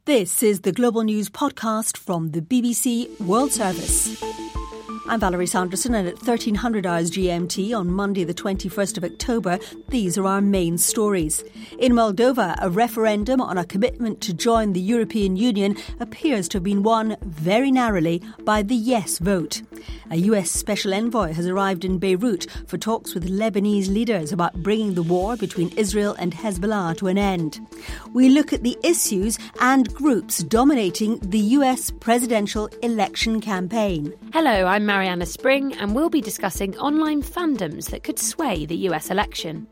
This is the Global News podcast from the BBC World Service. I'm Valerie Sanderson, and at 1300 hours GMT on Monday the 21st of October, these are our main stories. In Moldova, a referendum on a commitment to join the European Union appears to have been won very narrowly by the yes vote. A US special envoy has arrived in Beirut for talks with Lebanese leaders about bringing the war between Israel and Hezbollah to an end. We look at the issues and groups dominating the US presidential election campaign. Hello, I'm Mariana Spring, and we'll be discussing online fandoms that could sway the US election.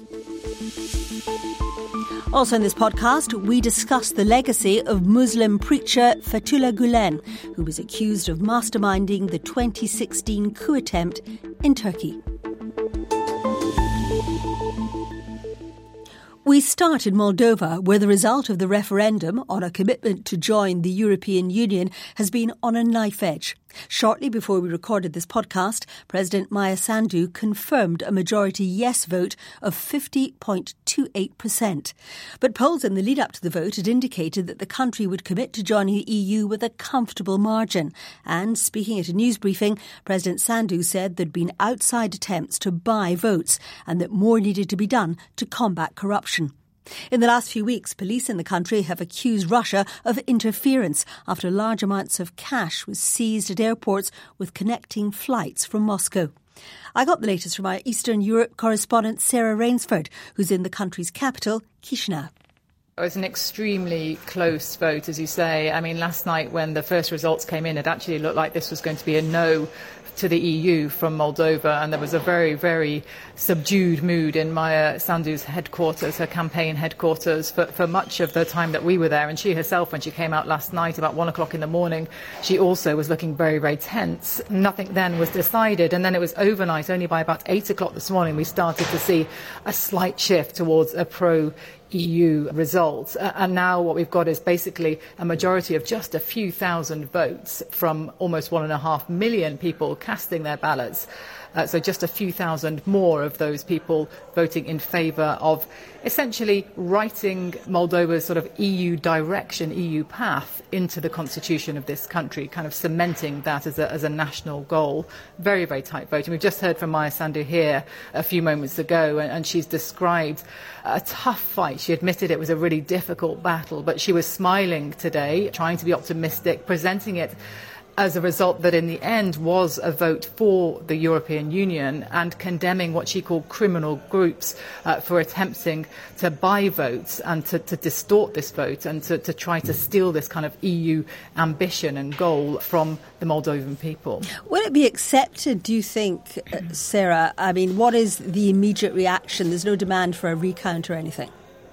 Also in this podcast, we discuss the legacy of Muslim preacher Fethullah Gulen, who was accused of masterminding the 2016 coup attempt in Turkey. We start in Moldova, where the result of the referendum on a commitment to join the European Union has been on a knife edge. Shortly before we recorded this podcast, President Maia Sandu confirmed a majority yes vote of 50.28%. But polls in the lead up to the vote had indicated that the country would commit to joining the EU with a comfortable margin. And speaking at a news briefing, President Sandu said there'd been outside attempts to buy votes and that more needed to be done to combat corruption. In the last few weeks, police in the country have accused Russia of interference after large amounts of cash was seized at airports with connecting flights from Moscow. I got the latest from our Eastern Europe correspondent Sarah Rainsford, who's in the country's capital, Chisinau. It was an extremely close vote, as you say. I mean, last night when the first results came in, it actually looked like this was going to be a no to the EU from Moldova, and there was a very, very subdued mood in Maia Sandu's headquarters, her campaign headquarters, for much of the time that we were there. And she herself, when she came out last night about 1 o'clock in the morning, she also was looking very, very tense. Nothing then was decided, and then it was overnight, only by about 8 o'clock this morning, we started to see a slight shift towards a pro-EU result. And now what we've got is basically a majority of just a few thousand votes from almost 1.5 million people casting their ballots. So just a few thousand more of those people voting in favour of essentially writing Moldova's sort of EU direction, EU path into the constitution of this country, kind of cementing that as a national goal. Very, very tight vote. And we've just heard from Maia Sandu here a few moments ago, and she's described a tough fight. She admitted it was a really difficult battle, but she was smiling today, trying to be optimistic, presenting it as a result that in the end was a vote for the European Union, and condemning what she called criminal groups for attempting to buy votes and to distort this vote and to try to steal this kind of EU ambition and goal from the Moldovan people. Will it be accepted, do you think, Sarah? I mean, what is the immediate reaction? There's no demand for a recount or anything.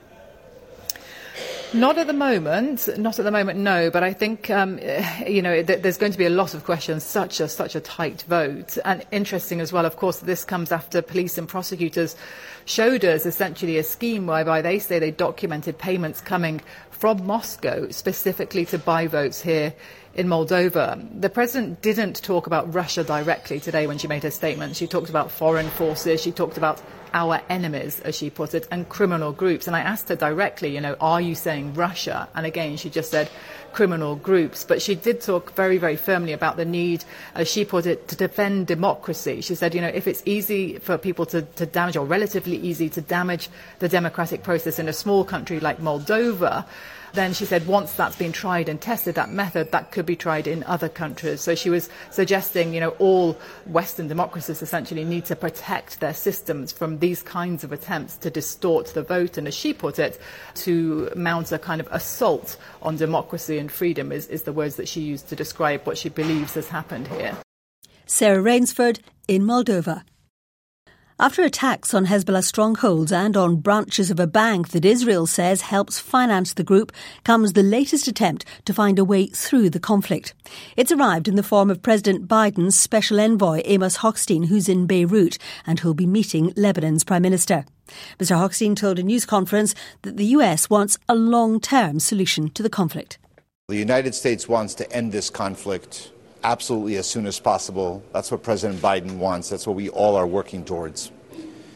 Not at the moment, no. But I think, there's going to be a lot of questions, such a tight vote. And interesting as well, of course, this comes after police and prosecutors showed us essentially a scheme whereby they say they documented payments coming from Moscow specifically to buy votes here in Moldova. The president didn't talk about Russia directly today when she made her statement. She talked about foreign forces. She talked about our enemies, as she put it, and criminal groups. And I asked her directly, are you saying Russia? And again, she just said criminal groups. But she did talk very, very firmly about the need, as she put it, to defend democracy. She said, if it's easy for people to damage, or relatively easy to damage the democratic process in a small country like Moldova, then she said once that's been tried and tested, that method, that could be tried in other countries. So she was suggesting, all Western democracies essentially need to protect their systems from these kinds of attempts to distort the vote, and as she put it, to mount a kind of assault on democracy and freedom is the words that she used to describe what she believes has happened here. Sarah Rainsford in Moldova. After attacks on Hezbollah strongholds and on branches of a bank that Israel says helps finance the group, comes the latest attempt to find a way through the conflict. It's arrived in the form of President Biden's special envoy, Amos Hochstein, who's in Beirut and who'll be meeting Lebanon's Prime Minister. Mr. Hochstein told a news conference that the US wants a long-term solution to the conflict. The United States wants to end this conflict absolutely as soon as possible. That's what President Biden wants. That's what we all are working towards.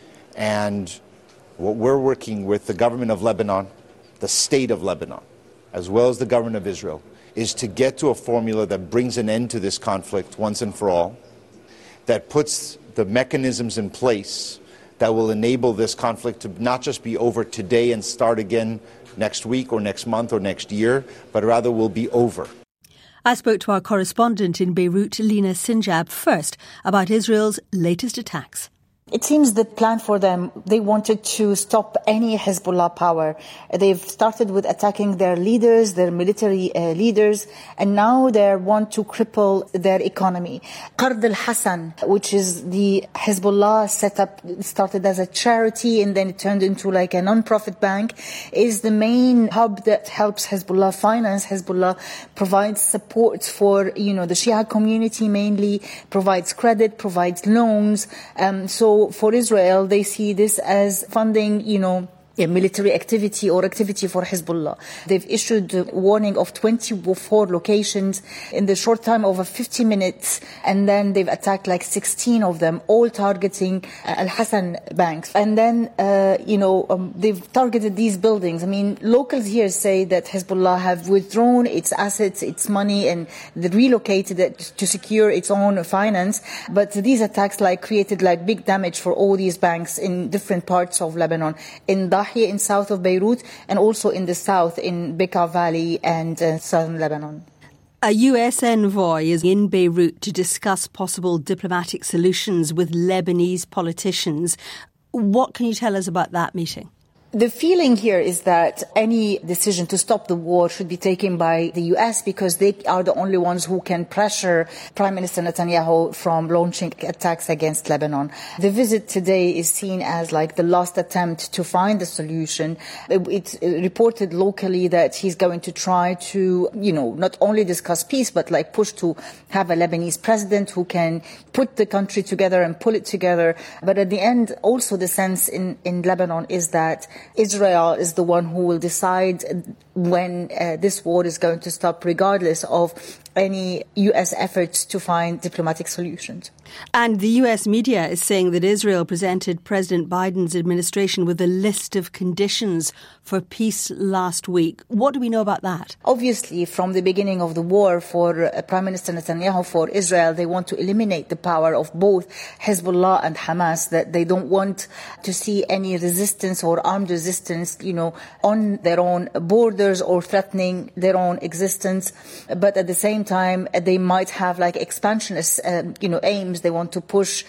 And what we're working with the government of Lebanon, the state of Lebanon, as well as the government of Israel, is to get to a formula that brings an end to this conflict once and for all, that puts the mechanisms in place that will enable this conflict to not just be over today and start again next week or next month or next year, but rather will be over. I spoke to our correspondent in Beirut, Lina Sinjab, first about Israel's latest attacks. It seems the plan for them, they wanted to stop any Hezbollah power. They've started with attacking their leaders, their military leaders, and now they want to cripple their economy. Qard al-Hassan, which is the Hezbollah setup, started as a charity and then it turned into like a non-profit bank, is the main hub that helps Hezbollah finance. Hezbollah provides support for, the Shia community mainly, provides credit, provides loans. So for Israel, they see this as funding, a military activity or activity for Hezbollah. They've issued a warning of 24 locations in the short time over 50 minutes, and then they've attacked like 16 of them, all targeting Al-Hassan banks. And then, they've targeted these buildings. I mean, locals here say that Hezbollah have withdrawn its assets, its money, and they relocated it to secure its own finance. But these attacks created big damage for all these banks in different parts of Lebanon. In Dahiya in south of Beirut, and also in the south in Bekaa Valley and southern Lebanon. A US envoy is in Beirut to discuss possible diplomatic solutions with Lebanese politicians. What can you tell us about that meeting? The feeling here is that any decision to stop the war should be taken by the US because they are the only ones who can pressure Prime Minister Netanyahu from launching attacks against Lebanon. The visit today is seen as the last attempt to find a solution. It's reported locally that he's going to try to, not only discuss peace, but push to have a Lebanese president who can put the country together and pull it together. But at the end, also the sense in Lebanon is that Israel is the one who will decide when this war is going to stop, regardless of any U.S. efforts to find diplomatic solutions. And the U.S. media is saying that Israel presented President Biden's administration with a list of conditions for peace last week. What do we know about that? Obviously, from the beginning of the war for Prime Minister Netanyahu, for Israel, they want to eliminate the power of both Hezbollah and Hamas, that they don't want to see any resistance or armed resistance, on their own borders or threatening their own existence. But at the same time, they might have expansionist, aims. They want to push,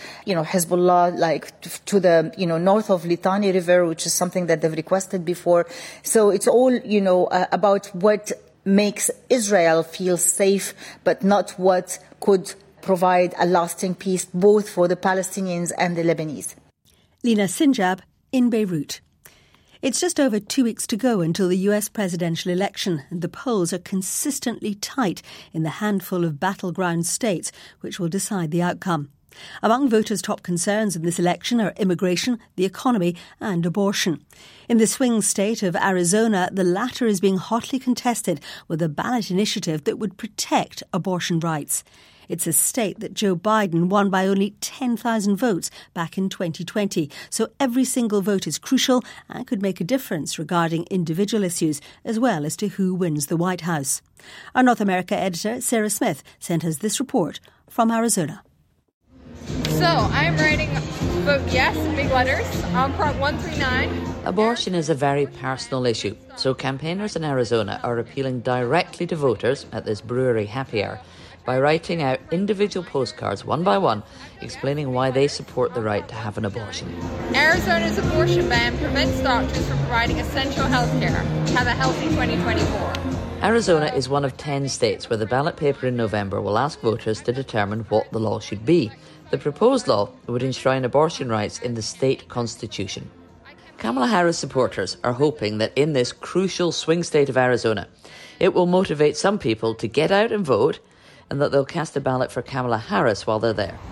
Hezbollah to the, north of Litani River, which is something that they've requested before. So it's all, about what makes Israel feel safe, but not what could provide a lasting peace both for the Palestinians and the Lebanese. Lina Sinjab in Beirut. It's just over 2 weeks to go until the US presidential election, and the polls are consistently tight in the handful of battleground states which will decide the outcome. Among voters' top concerns in this election are immigration, the economy and abortion. In the swing state of Arizona, the latter is being hotly contested with a ballot initiative that would protect abortion rights. It's a state that Joe Biden won by only 10,000 votes back in 2020. So every single vote is crucial and could make a difference regarding individual issues as well as to who wins the White House. Our North America editor, Sarah Smith, sent us this report from Arizona. So I'm writing vote yes in big letters on Prop 139. Abortion is a very personal issue, so campaigners in Arizona are appealing directly to voters at this brewery happy hour by writing out individual postcards one by one, explaining why they support the right to have an abortion. Arizona's abortion ban prevents doctors from providing essential health care. Have a healthy 2024. Arizona is one of 10 states where the ballot paper in November will ask voters to determine what the law should be. The proposed law would enshrine abortion rights in the state constitution. Kamala Harris supporters are hoping that in this crucial swing state of Arizona, it will motivate some people to get out and vote, and that they'll cast a ballot for Kamala Harris while they're there.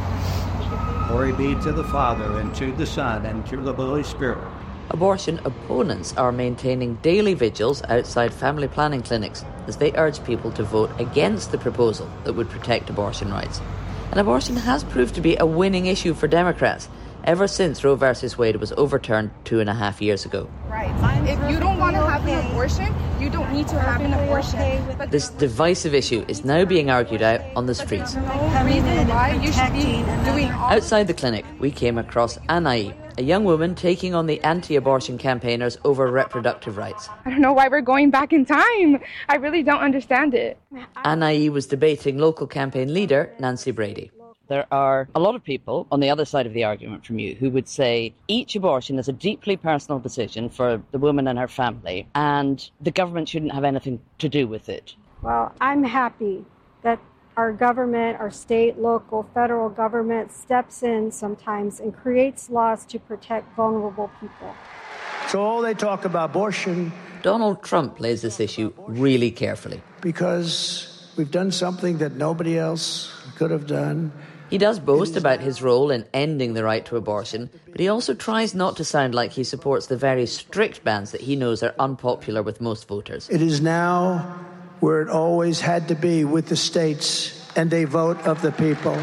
Glory be to the Father, and to the Son, and to the Holy Spirit. Abortion opponents are maintaining daily vigils outside family planning clinics as they urge people to vote against the proposal that would protect abortion rights. And abortion has proved to be a winning issue for Democrats ever since Roe v. Wade was overturned 2.5 years ago. rights. If you don't want to have an abortion, you don't need to have an abortion. But This divisive issue is now being argued out on the streets. no reason why you should be doing all. Outside the clinic, we came across Anaï, a young woman taking on the anti-abortion campaigners over reproductive rights. I don't know why we're going back in time. I really don't understand it. Anaï was debating local campaign leader Nancy Brady. There are a lot of people on the other side of the argument from you who would say each abortion is a deeply personal decision for the woman and her family, and the government shouldn't have anything to do with it. Well, I'm happy that our government, our state, local, federal government steps in sometimes and creates laws to protect vulnerable people. So all they talk about abortion Donald Trump plays this issue really carefully. because we've done something that nobody else could have done. He does boast about his role in ending the right to abortion, but he also tries not to sound like he supports the very strict bans that he knows are unpopular with most voters. It is now where it always had to be, with the states and a vote of the people.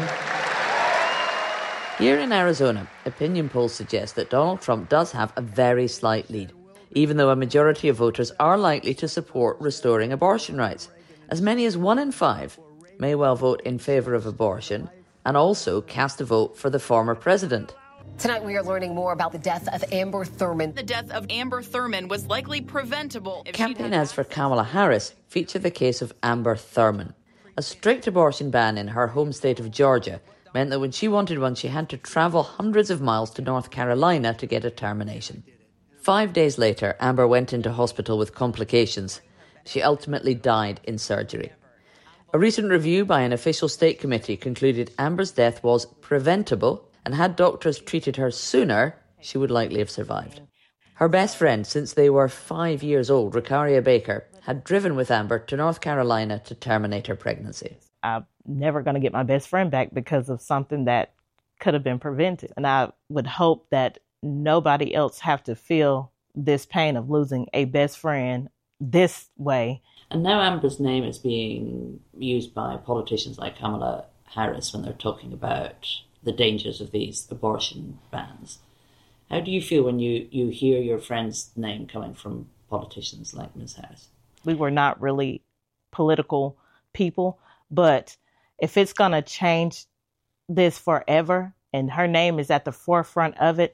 Here in Arizona, opinion polls suggest that Donald Trump does have a very slight lead, even though a majority of voters are likely to support restoring abortion rights. As many as 1 in 5 may well vote in favour of abortion and also cast a vote for the former president. Tonight we are learning more about the death of Amber Thurman. The death of Amber Thurman was likely preventable. Campaign ads for Kamala Harris feature the case of Amber Thurman. A strict abortion ban in her home state of Georgia meant that when she wanted one, she had to travel hundreds of miles to North Carolina to get a termination. 5 days later, Amber went into hospital with complications. She ultimately died in surgery. A recent review by an official state committee concluded Amber's death was preventable, and had doctors treated her sooner, she would likely have survived. Her best friend since they were 5 years old, Rikaria Baker, had driven with Amber to North Carolina to terminate her pregnancy. I'm never going to get my best friend back because of something that could have been prevented. And I would hope that nobody else have to feel this pain of losing a best friend this way. And now Amber's name is being used by politicians like Kamala Harris when they're talking about the dangers of these abortion bans. How do you feel when you hear your friend's name coming from politicians like Ms. Harris? We were not really political people, but if it's going to change this forever and her name is at the forefront of it,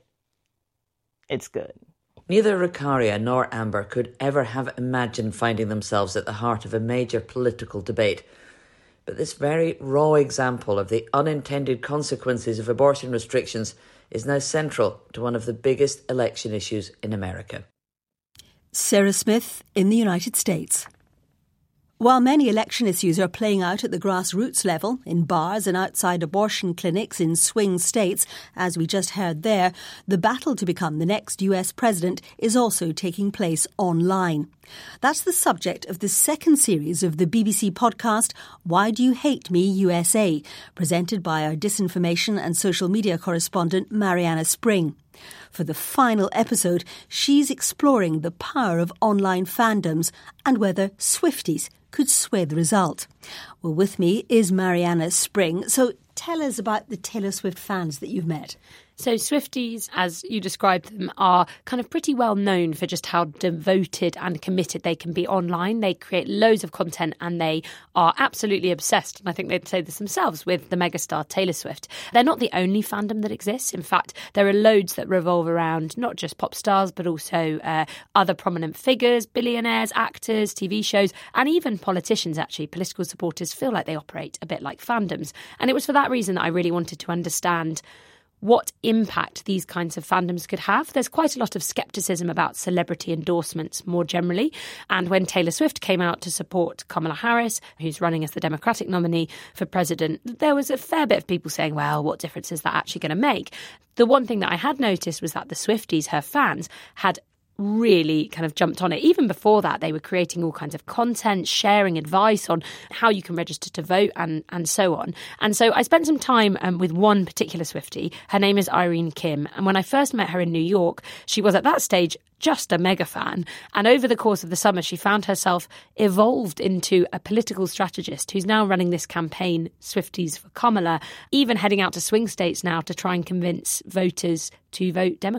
it's good. Neither Rikaria nor Amber could ever have imagined finding themselves at the heart of a major political debate. But this very raw example of the unintended consequences of abortion restrictions is now central to one of the biggest election issues in America. Sarah Smith in the United States. While many election issues are playing out at the grassroots level, in bars and outside abortion clinics in swing states, as we just heard there, the battle to become the next US president is also taking place online. That's the subject of the second series of the BBC podcast, Why Do You Hate Me, USA, presented by our disinformation and social media correspondent Mariana Spring. For the final episode, she's exploring the power of online fandoms and whether Swifties could sway the result. Well, with me is Mariana Spring. So tell us about the Taylor Swift fans that you've met. So Swifties, as you described them, are kind of pretty well known for just how devoted and committed they can be online. They create loads of content and they are absolutely obsessed, and I think they'd say this themselves, with the megastar Taylor Swift. They're not the only fandom that exists. In fact, there are loads that revolve around not just pop stars, but also other prominent figures, billionaires, actors, TV shows, and even politicians, actually. Political supporters feel like they operate a bit like fandoms. And it was for that reason that I really wanted to understand what impact these kinds of fandoms could have. There's quite a lot of scepticism about celebrity endorsements more generally. And when Taylor Swift came out to support Kamala Harris, who's running as the Democratic nominee for president, there was a fair bit of people saying, well, what difference is that actually going to make? The one thing that I had noticed was that the Swifties, her fans, had really kind of jumped on it. Even before that, they were creating all kinds of content, sharing advice on how you can register to vote and so on. And so I spent some time with one particular Swiftie. Her name is Irene Kim. And when I first met her in New York, she was at that stage just a mega fan. And over the course of the summer, she found herself evolved into a political strategist who's now running this campaign, Swifties for Kamala, even heading out to swing states now to try and convince voters to vote Democrat.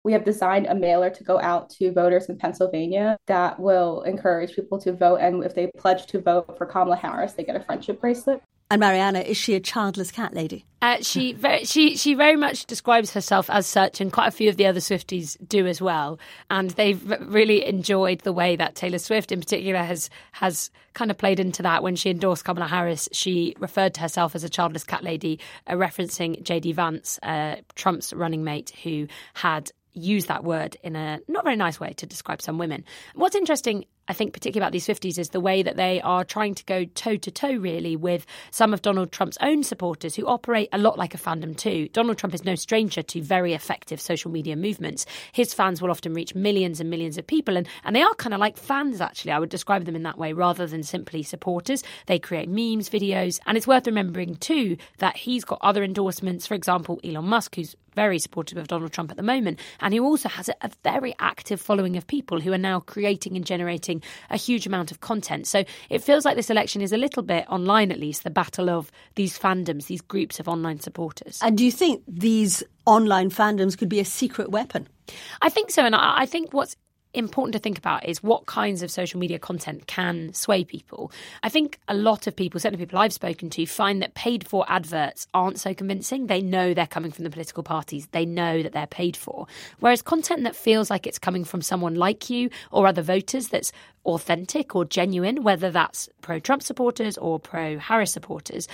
We have designed a mailer to go out to voters in Pennsylvania that will encourage people to vote. And if they pledge to vote for Kamala Harris, they get a friendship bracelet. And Mariana, is she a childless cat lady? She very much describes herself as such, and quite a few of the other Swifties do as well. And they've really enjoyed the way that Taylor Swift in particular has kind of played into that. When she endorsed Kamala Harris, she referred to herself as a childless cat lady, referencing J.D. Vance, Trump's running mate, who had used that word in a not very nice way to describe some women. What's interesting, I think, particularly about these Swifties, is the way that they are trying to go toe-to-toe, really, with some of Donald Trump's own supporters who operate a lot like a fandom too. Donald Trump is no stranger to very effective social media movements. His fans will often reach millions and millions of people, and they are kind of like fans, actually. I would describe them in that way, rather than simply supporters. They create memes, videos, and it's worth remembering too that he's got other endorsements. For example, Elon Musk, who's very supportive of Donald Trump at the moment, and who also has a very active following of people who are now creating and generating a huge amount of content. So it feels like this election is a little bit, online at least, the battle of these fandoms, these groups of online supporters. And do you think these online fandoms could be a secret weapon? I think so, and I think what's important to think about is what kinds of social media content can sway people. I think a lot of people, certainly people I've spoken to, find that paid for adverts aren't so convincing. They know they're coming from the political parties. They know that they're paid for. Whereas content that feels like it's coming from someone like you or other voters that's authentic or genuine, whether that's pro-Trump supporters or pro-Harris supporters,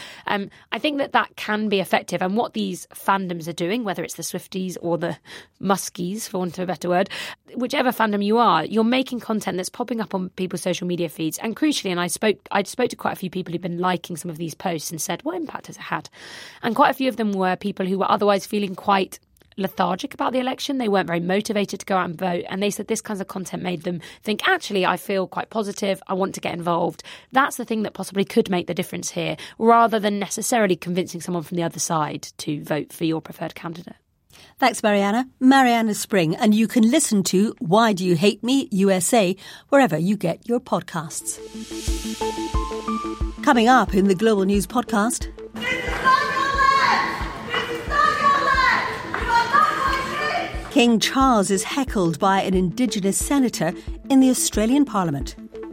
I think that can be effective. And what these fandoms are doing, whether it's the Swifties or the Muskies, for want of a better word, whichever fandom you are, you're making content that's popping up on people's social media feeds. And crucially, and I spoke to quite a few people who've been liking some of these posts and said, what impact has it had? And quite a few of them were people who were otherwise feeling quite lethargic about the election. They weren't very motivated to go out and vote. And they said this kind of content made them think, actually, I feel quite positive. I want to get involved. That's the thing that possibly could make the difference here, rather than necessarily convincing someone from the other side to vote for your preferred candidate. Thanks, Mariana. Mariana Spring. And you can listen to Why Do You Hate Me, USA, wherever you get your podcasts. Coming up in the Global News Podcast. King Charles is heckled by an Indigenous senator in the Australian Parliament.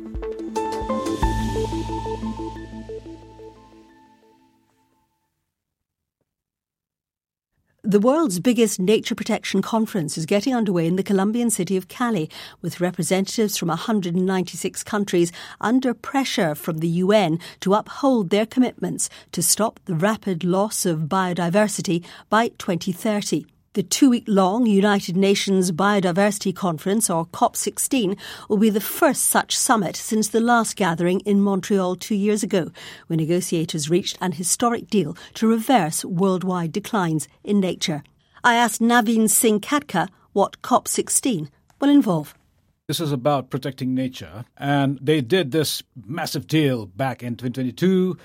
The world's biggest nature protection conference is getting underway in the Colombian city of Cali, with representatives from 196 countries under pressure from the UN to uphold their commitments to stop the rapid loss of biodiversity by 2030. The 2-week-long United Nations Biodiversity Conference, or COP16, will be the first such summit since the last gathering in Montreal 2 years ago, when negotiators reached an historic deal to reverse worldwide declines in nature. I asked Naveen Singh Khadka what COP16 will involve. This is about protecting nature, and they did this massive deal back in 2022,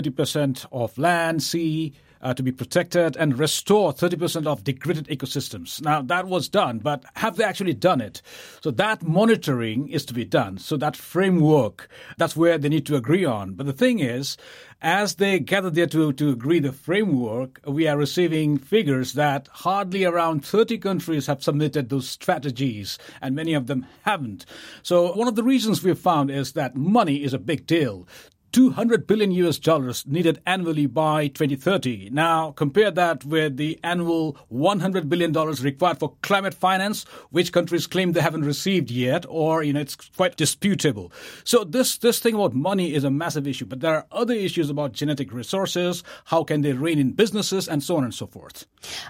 30% of land, sea, to be protected and restore 30% of degraded ecosystems. Now, that was done, but have they actually done it? So that monitoring is to be done. So that framework, that's where they need to agree on. But the thing is, as they gather there to agree the framework, we are receiving figures that hardly around 30 countries have submitted those strategies, and many of them haven't. So one of the reasons we've found is that money is a big deal. $200 billion needed annually by 2030. Now, compare that with the annual $100 billion required for climate finance, which countries claim they haven't received yet, or, it's quite disputable. So this thing about money is a massive issue, but there are other issues about genetic resources, how can they rein in businesses, and so on and so forth.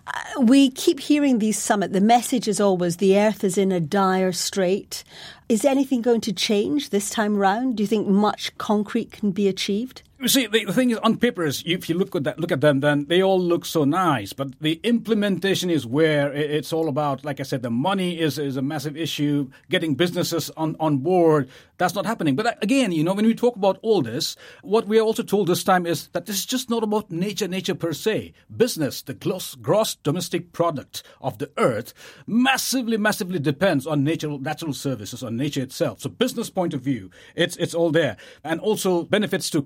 We keep hearing these summits. The message is always the earth is in a dire strait. Is anything going to change this time round? Do you think much concrete can be achieved? You see, the thing is, on paper, if you look at them, then they all look so nice. But the implementation is where it's all about, like I said, the money is a massive issue. Getting businesses on board, that's not happening. But again, when we talk about all this, what we are also told this time is that this is just not about nature per se. Business, the gross domestic product of the earth, massively depends on natural services, on nature itself. So business point of view, it's all there. And also benefits to communities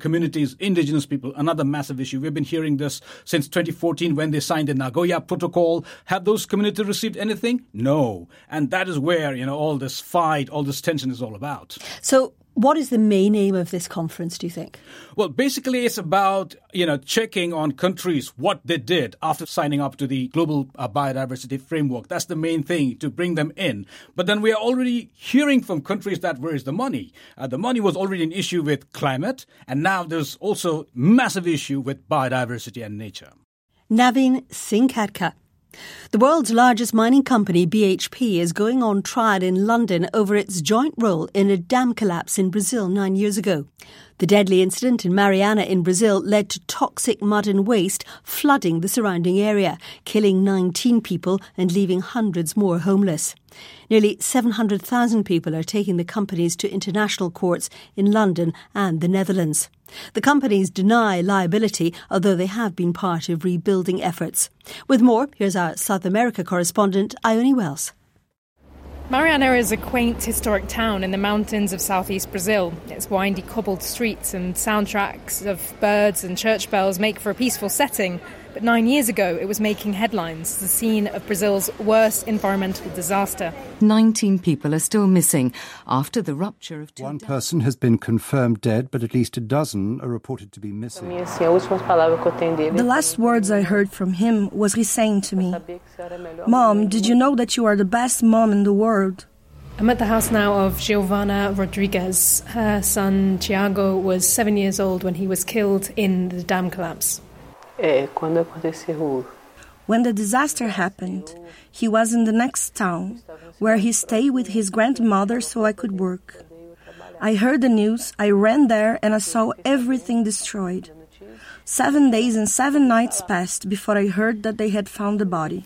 minorities, indigenous people, another massive issue. We've been hearing this since 2014 when they signed the Nagoya Protocol. Have those communities received anything? No. And that is where, all this fight, all this tension is all about. So what is the main aim of this conference, do you think? Well, basically it's about, checking on countries, what they did after signing up to the Global Biodiversity Framework. That's the main thing, to bring them in. But then we are already hearing from countries that where is the money? The money was already an issue with climate, and now there's also massive issue with biodiversity and nature. Navin Singh Khadka. The world's largest mining company, BHP, is going on trial in London over its joint role in a dam collapse in Brazil 9 years ago. The deadly incident in Mariana in Brazil led to toxic mud and waste flooding the surrounding area, killing 19 people and leaving hundreds more homeless. Nearly 700,000 people are taking the companies to international courts in London and the Netherlands. The companies deny liability, although they have been part of rebuilding efforts. With more, here's our South America correspondent, Ione Wells. Mariana is a quaint historic town in the mountains of southeast Brazil. Its windy cobbled streets and soundtracks of birds and church bells make for a peaceful setting. But 9 years ago, it was making headlines, the scene of Brazil's worst environmental disaster. 19 people are still missing after the rupture of two One person has been confirmed dead, but at least a dozen are reported to be missing. The last words I heard from him was he saying to me, "Mom, did you know that you are the best mom in the world?" I'm at the house now of Giovanna Rodrigues. Her son, Tiago, was 7 years old when he was killed in the dam collapse. When the disaster happened, he was in the next town, where he stayed with his grandmother so I could work. I heard the news, I ran there and I saw everything destroyed. 7 days and 7 nights passed before I heard that they had found the body.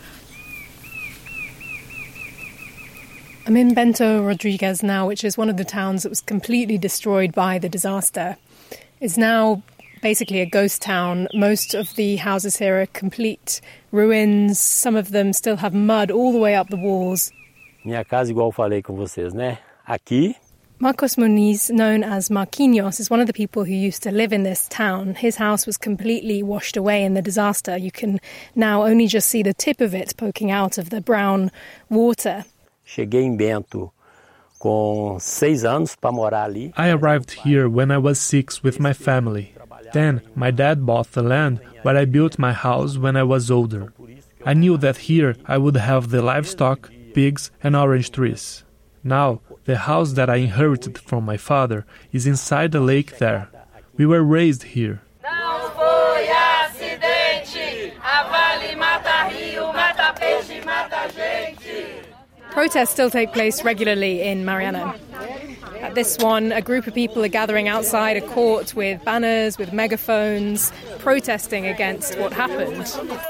I'm in Bento Rodrigues now, which is one of the towns that was completely destroyed by the disaster. It's now basically a ghost town. Most of the houses here are complete ruins. Some of them still have mud all the way up the walls. Minha casa, igual falei com vocês, né? Aqui. Marcos Muniz, known as Marquinhos, is one of the people who used to live in this town. His house was completely washed away in the disaster. You can now only just see the tip of it poking out of the brown water. Cheguei em Bento com 6 anos para morar ali. I arrived here when I was 6 with my family. Then my dad bought the land where I built my house when I was older. I knew that here I would have the livestock, pigs and orange trees. Now, the house that I inherited from my father is inside the lake there. We were raised here. Não foi acidente, a vale mata rio, mata peixe, mata gente. Protests still take place regularly in Mariana. At this one, a group of people are gathering outside a court with banners, with megaphones, protesting against what happened.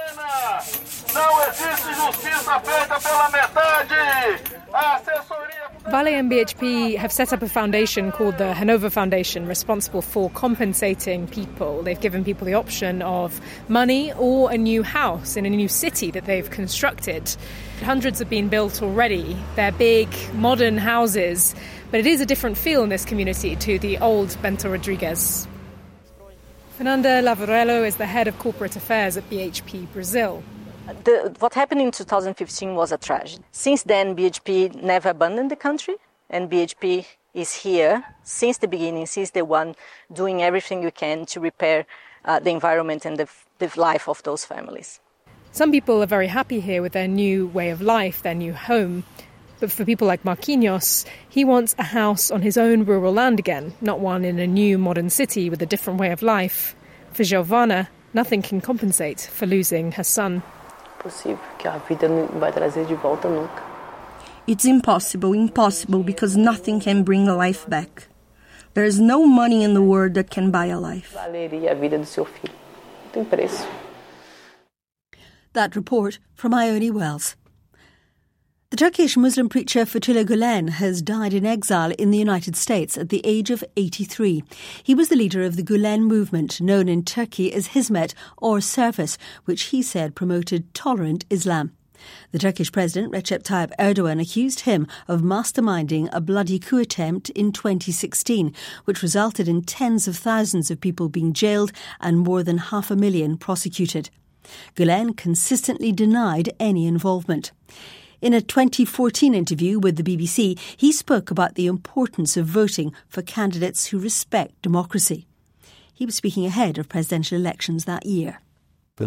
Vale and BHP have set up a foundation called the Hanover Foundation, responsible for compensating people. They've given people the option of money or a new house in a new city that they've constructed. Hundreds have been built already. They're big, modern houses, but it is a different feel in this community to the old Bento Rodrigues. Fernanda Lavarello is the head of corporate affairs at BHP Brazil. What happened in 2015 was a tragedy. Since then, BHP never abandoned the country, and BHP is here since the beginning, since the one doing everything we can to repair the environment and the life of those families. Some people are very happy here with their new way of life, their new home. But for people like Marquinhos, he wants a house on his own rural land again, not one in a new modern city with a different way of life. For Giovanna, nothing can compensate for losing her son. It's impossible because nothing can bring a life back. There is no money in the world that can buy a life. That report from Ione Wells. The Turkish Muslim preacher Fethullah Gulen has died in exile in the United States at the age of 83. He was the leader of the Gulen movement, known in Turkey as Hizmet or Service, which he said promoted tolerant Islam. The Turkish President Recep Tayyip Erdogan accused him of masterminding a bloody coup attempt in 2016, which resulted in tens of thousands of people being jailed and more than 500,000 prosecuted. Gulen consistently denied any involvement. In a 2014 interview with the BBC, he spoke about the importance of voting for candidates who respect democracy. He was speaking ahead of presidential elections that year. I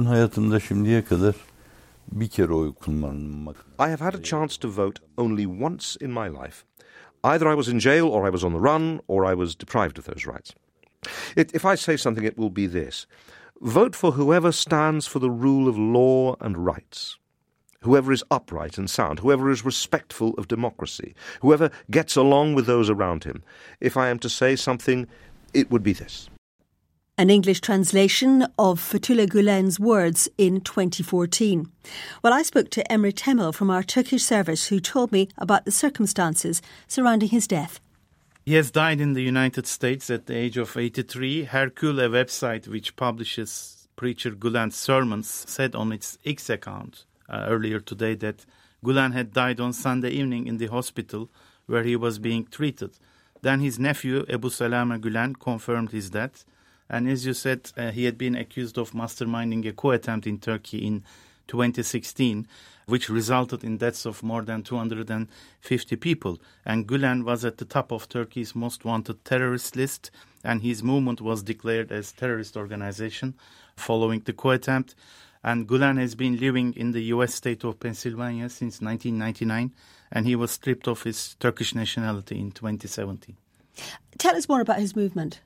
have had a chance to vote only once in my life. Either I was in jail, or I was on the run, or I was deprived of those rights. If I say something, it will be this. Vote for whoever stands for the rule of law and rights. Whoever is upright and sound, whoever is respectful of democracy, whoever gets along with those around him. If I am to say something, it would be this. An English translation of Fethullah Gulen's words in 2014. Well, I spoke to Emre Temel from our Turkish service, who told me about the circumstances surrounding his death. He has died in the United States at the age of 83. Hercule, a website which publishes preacher Gulen's sermons, said on its X account earlier today that Gulen had died on Sunday evening in the hospital where he was being treated. Then his nephew, Ebu Salama Gulen, confirmed his death. And as you said, he had been accused of masterminding a coup attempt in Turkey in 2016, which resulted in deaths of more than 250 people. And Gulen was at the top of Turkey's most wanted terrorist list, and his movement was declared as terrorist organization following the coup attempt. And Gulen has been living in the U.S. state of Pennsylvania since 1999, and he was stripped of his Turkish nationality in 2017. Tell us more about his movement.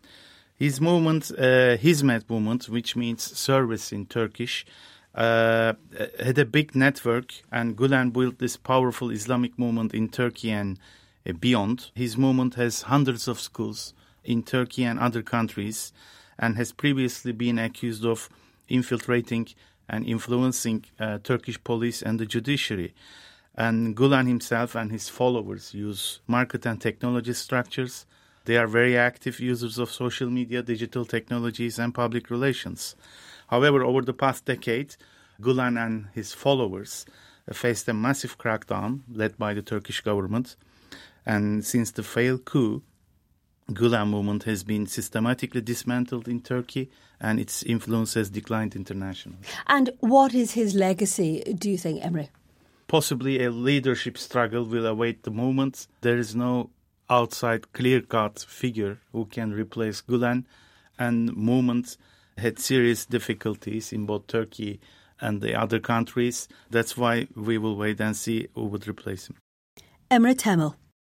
His movement, Hizmet movement, which means service in Turkish, had a big network, and Gulen built this powerful Islamic movement in Turkey and beyond. His movement has hundreds of schools in Turkey and other countries, and has previously been accused of infiltrating and influencing Turkish police and the judiciary. And Gulen himself and his followers use market and technology structures. They are very active users of social media, digital technologies, and public relations. However, over the past decade, Gulen and his followers faced a massive crackdown led by the Turkish government. And since the failed coup, Gulen movement has been systematically dismantled in Turkey, and its influence has declined internationally. And what is his legacy, do you think, Emre? Possibly a leadership struggle will await the movement. There is no outside clear-cut figure who can replace Gulen, and movement had serious difficulties in both Turkey and the other countries. That's why we will wait and see who would replace him. Emre Temel.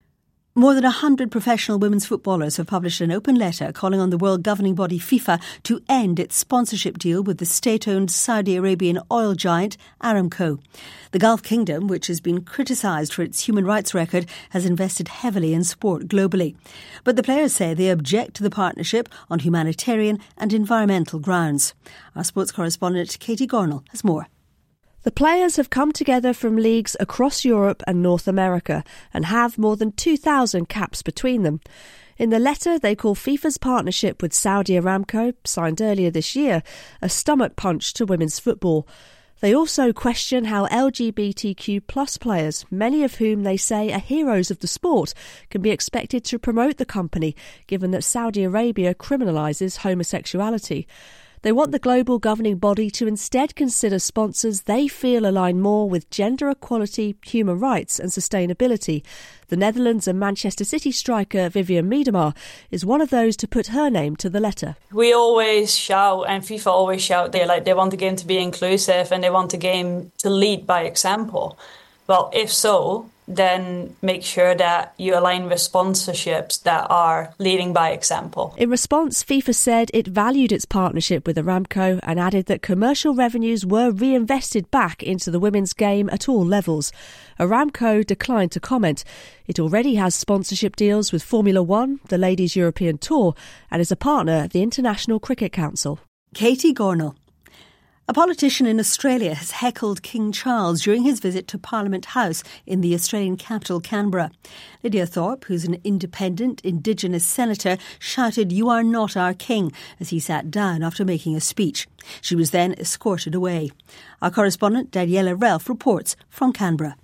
More than 100 professional women's footballers have published an open letter calling on the world governing body FIFA to end its sponsorship deal with the state-owned Saudi Arabian oil giant Aramco. The Gulf Kingdom, which has been criticised for its human rights record, has invested heavily in sport globally. But the players say they object to the partnership on humanitarian and environmental grounds. Our sports correspondent Katie Gornall has more. The players have come together from leagues across Europe and North America and have more than 2,000 caps between them. In the letter, they call FIFA's partnership with Saudi Aramco, signed earlier this year, a stomach punch to women's football. They also question how LGBTQ plus players, many of whom they say are heroes of the sport, can be expected to promote the company, given that Saudi Arabia criminalises homosexuality. They want the global governing body to instead consider sponsors they feel align more with gender equality, human rights and sustainability. The Netherlands and Manchester City striker Vivianne Miedema is one of those to put her name to the letter. We always shout, and FIFA always shout, they want the game to be inclusive and they want the game to lead by example. Well, if so, then make sure that you align with sponsorships that are leading by example. In response, FIFA said it valued its partnership with Aramco and added that commercial revenues were reinvested back into the women's game at all levels. Aramco declined to comment. It already has sponsorship deals with Formula One, the Ladies European Tour, and is a partner of the International Cricket Council. Katie Gornall. A politician in Australia has heckled King Charles during his visit to Parliament House in the Australian capital, Canberra. Lydia Thorpe, who's an independent Indigenous senator, shouted, "You are not our king," as he sat down after making a speech. She was then escorted away. Our correspondent Daniela Relf reports from Canberra.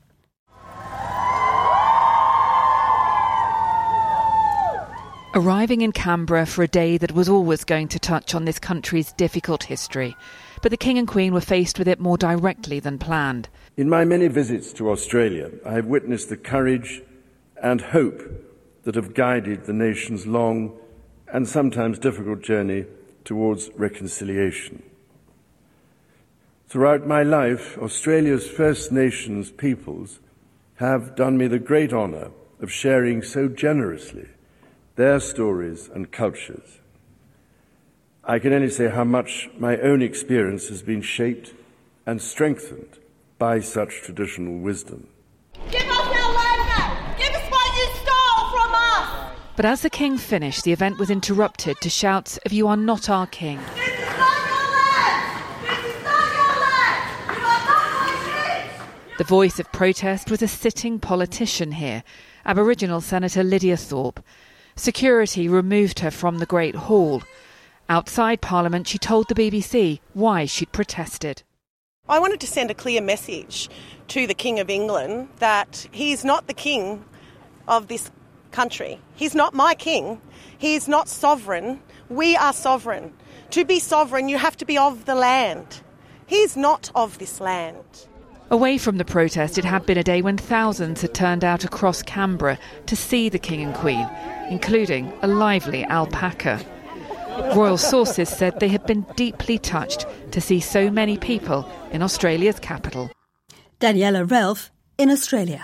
Arriving in Canberra for a day that was always going to touch on this country's difficult history. But the King and Queen were faced with it more directly than planned. In my many visits to Australia, I have witnessed the courage and hope that have guided the nation's long and sometimes difficult journey towards reconciliation. Throughout my life, Australia's First Nations peoples have done me the great honour of sharing so generously their stories and cultures. I can only say how much my own experience has been shaped and strengthened by such traditional wisdom. Give us our land back! Give us what you stole from us! But as the King finished, the event was interrupted to shouts of "You are not our king." This is not your land! This is not your land! You are not my king! The voice of protest was a sitting politician here, Aboriginal Senator Lydia Thorpe. Security removed her from the Great Hall. Outside Parliament, she told the BBC why she'd protested. I wanted to send a clear message to the King of England that he's not the king of this country. He's not my king. He's not sovereign. We are sovereign. To be sovereign, you have to be of the land. He's not of this land. Away from the protest, it had been a day when thousands had turned out across Canberra to see the King and Queen, including a lively alpaca. Royal sources said they had been deeply touched to see so many people in Australia's capital. Daniela Relf in Australia.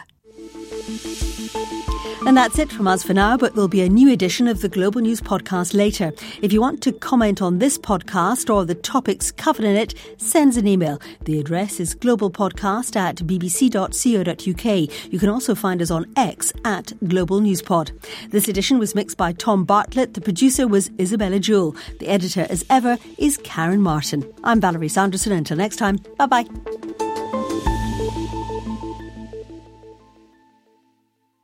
And that's it from us for now, but there'll be a new edition of the Global News Podcast later. If you want to comment on this podcast or the topics covered in it, send us an email. The address is globalpodcast@bbc.co.uk. You can also find us on X @GlobalNewsPod. This edition was mixed by Tom Bartlett. The producer was Isabella Jewell. The editor, as ever, is Karen Martin. I'm Valerie Sanderson. Until next time, bye-bye.